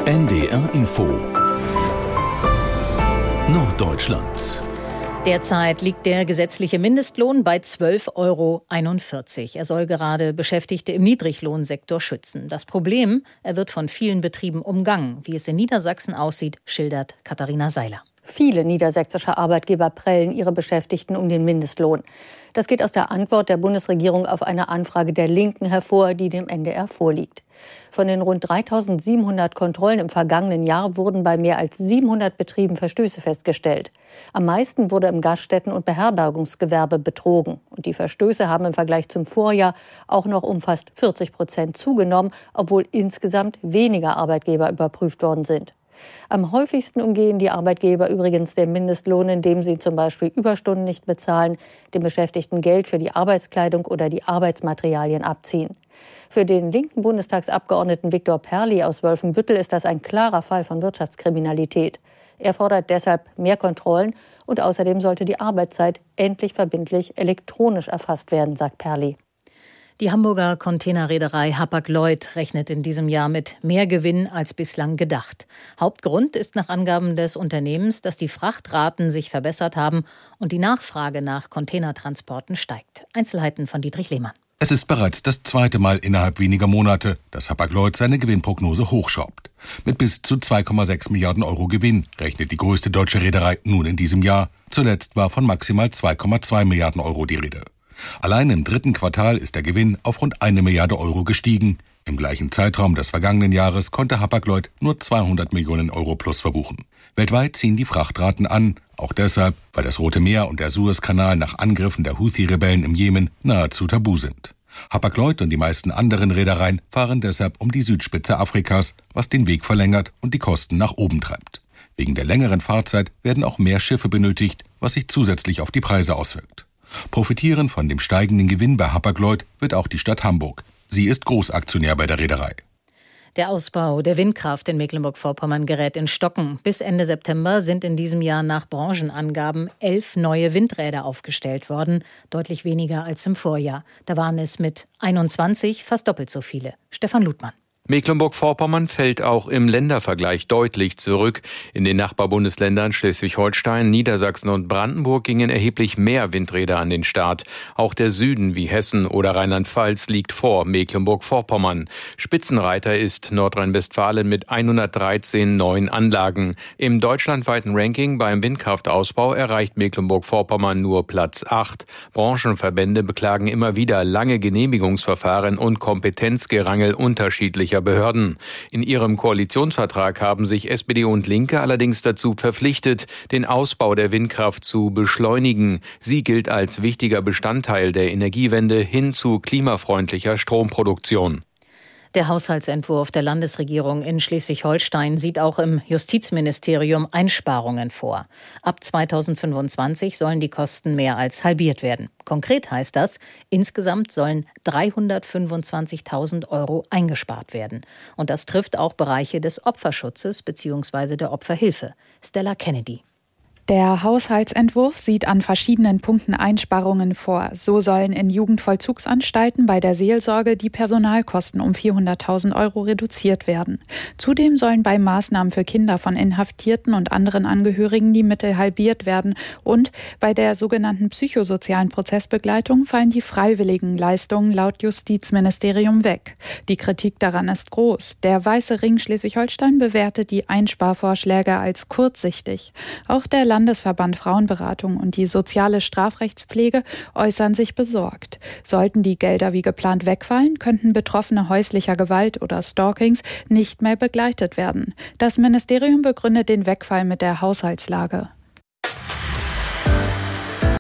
NDR Info Norddeutschland. Derzeit liegt der gesetzliche Mindestlohn bei 12,41 €. Er soll gerade Beschäftigte im Niedriglohnsektor schützen. Das Problem, er wird von vielen Betrieben umgangen. Wie es in Niedersachsen aussieht, schildert Katharina Seiler. Viele niedersächsische Arbeitgeber prellen ihre Beschäftigten um den Mindestlohn. Das geht aus der Antwort der Bundesregierung auf eine Anfrage der Linken hervor, die dem NDR vorliegt. Von den rund 3.700 Kontrollen im vergangenen Jahr wurden bei mehr als 700 Betrieben Verstöße festgestellt. Am meisten wurde im Gaststätten- und Beherbergungsgewerbe betrogen. Und die Verstöße haben im Vergleich zum Vorjahr auch noch um fast 40% zugenommen, obwohl insgesamt weniger Arbeitgeber überprüft worden sind. Am häufigsten umgehen die Arbeitgeber übrigens den Mindestlohn, indem sie zum Beispiel Überstunden nicht bezahlen, den Beschäftigten Geld für die Arbeitskleidung oder die Arbeitsmaterialien abziehen. Für den linken Bundestagsabgeordneten Viktor Perli aus Wolfenbüttel ist das ein klarer Fall von Wirtschaftskriminalität. Er fordert deshalb mehr Kontrollen und außerdem sollte die Arbeitszeit endlich verbindlich elektronisch erfasst werden, sagt Perli. Die Hamburger Containerreederei Hapag-Lloyd rechnet in diesem Jahr mit mehr Gewinn als bislang gedacht. Hauptgrund ist nach Angaben des Unternehmens, dass die Frachtraten sich verbessert haben und die Nachfrage nach Containertransporten steigt. Einzelheiten von Dietrich Lehmann. Es ist bereits das zweite Mal innerhalb weniger Monate, dass Hapag-Lloyd seine Gewinnprognose hochschraubt. Mit bis zu 2,6 Milliarden Euro Gewinn rechnet die größte deutsche Reederei nun in diesem Jahr. Zuletzt war von maximal 2,2 Milliarden Euro die Rede. Allein im dritten Quartal ist der Gewinn auf rund 1 Milliarde Euro gestiegen. Im gleichen Zeitraum des vergangenen Jahres konnte Hapag-Lloyd nur 200 Millionen Euro plus verbuchen. Weltweit ziehen die Frachtraten an, auch deshalb, weil das Rote Meer und der Suezkanal nach Angriffen der Houthi-Rebellen im Jemen nahezu tabu sind. Hapag-Lloyd und die meisten anderen Reedereien fahren deshalb um die Südspitze Afrikas, was den Weg verlängert und die Kosten nach oben treibt. Wegen der längeren Fahrzeit werden auch mehr Schiffe benötigt, was sich zusätzlich auf die Preise auswirkt. Profitieren von dem steigenden Gewinn bei Hapag-Lloyd wird auch die Stadt Hamburg. Sie ist Großaktionär bei der Reederei. Der Ausbau der Windkraft in Mecklenburg-Vorpommern gerät in Stocken. Bis Ende September sind in diesem Jahr nach Branchenangaben 11 neue Windräder aufgestellt worden, deutlich weniger als im Vorjahr. Da waren es mit 21 fast doppelt so viele. Stefan Ludmann. Mecklenburg-Vorpommern fällt auch im Ländervergleich deutlich zurück. In den Nachbarbundesländern Schleswig-Holstein, Niedersachsen und Brandenburg gingen erheblich mehr Windräder an den Start. Auch der Süden wie Hessen oder Rheinland-Pfalz liegt vor Mecklenburg-Vorpommern. Spitzenreiter ist Nordrhein-Westfalen mit 113 neuen Anlagen. Im deutschlandweiten Ranking beim Windkraftausbau erreicht Mecklenburg-Vorpommern nur Platz 8. Branchenverbände beklagen immer wieder lange Genehmigungsverfahren und Kompetenzgerangel unterschiedlicher Behörden. In ihrem Koalitionsvertrag haben sich SPD und Linke allerdings dazu verpflichtet, den Ausbau der Windkraft zu beschleunigen. Sie gilt als wichtiger Bestandteil der Energiewende hin zu klimafreundlicher Stromproduktion. Der Haushaltsentwurf der Landesregierung in Schleswig-Holstein sieht auch im Justizministerium Einsparungen vor. Ab 2025 sollen die Kosten mehr als halbiert werden. Konkret heißt das, insgesamt sollen 325.000 € eingespart werden. Und das trifft auch Bereiche des Opferschutzes bzw. der Opferhilfe. Stella Kennedy. Der Haushaltsentwurf sieht an verschiedenen Punkten Einsparungen vor. So sollen in Jugendvollzugsanstalten bei der Seelsorge die Personalkosten um 400.000 € reduziert werden. Zudem sollen bei Maßnahmen für Kinder von Inhaftierten und anderen Angehörigen die Mittel halbiert werden. Und bei der sogenannten psychosozialen Prozessbegleitung fallen die freiwilligen Leistungen laut Justizministerium weg. Die Kritik daran ist groß. Der Weiße Ring Schleswig-Holstein bewertet die Einsparvorschläge als kurzsichtig. Auch der Landesverband Frauenberatung und die soziale Strafrechtspflege äußern sich besorgt. Sollten die Gelder wie geplant wegfallen, könnten Betroffene häuslicher Gewalt oder Stalkings nicht mehr begleitet werden. Das Ministerium begründet den Wegfall mit der Haushaltslage.